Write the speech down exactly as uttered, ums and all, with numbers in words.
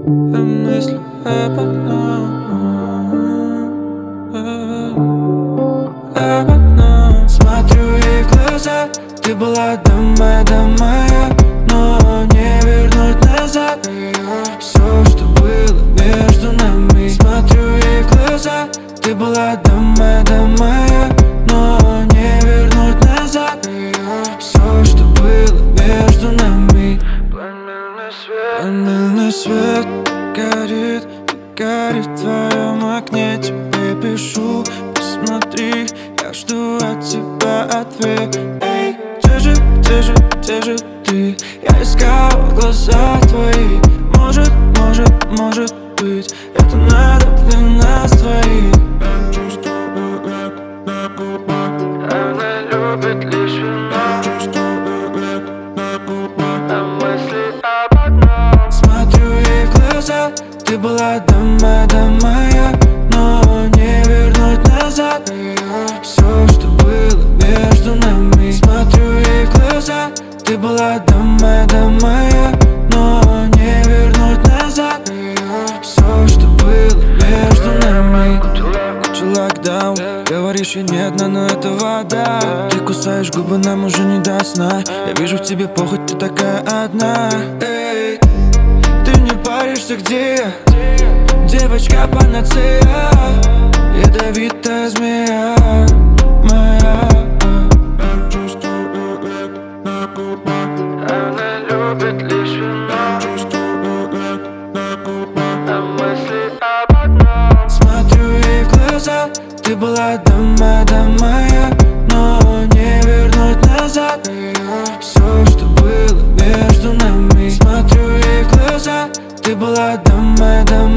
Я мыслю об одном, об одном. Смотрю ей в глаза, ты была до моя, до моя, но не вернуть назад все, что было между нами. Смотрю ей в глаза, ты была до моя, до моя, но не вернуть назад все, что было между нами. Пламенный свет, пламенный свет горит, горит в твоем окне. Тебе пишу, посмотри, я жду от тебя ответ. Эй, где же, где же, где же ты? Я искал глаза твои. Может, может, может быть, это надо для нас двоих. Я чувствую это на губах. Она любит лишь меня. Я чувствую это на губах. А мысли об одном. Смотрю ей в глаза, ты была до моя, до моя, но не вернуть назад все, что было между нами. Смотрю ей в глаза, ты была до моя, до моя, но не вернуть назад все, что было между нами. Куча локдаун, говоришь и нет, но это вода. Ты кусаешь губы, нам уже не до сна. Я вижу в тебе похоть, ты такая одна. Эй, ты не паришься, где я? Девочка панацея, ядовитая змея моя. Я чувствую это на губах. Она любит лишь меня. Я чувствую это на губах. А мысли об одном. Смотрю ей в глаза, ты была до моя, до моя, но не вернуть назад все, что было между нами. Смотрю ей в глаза, ты была до моя, до моя,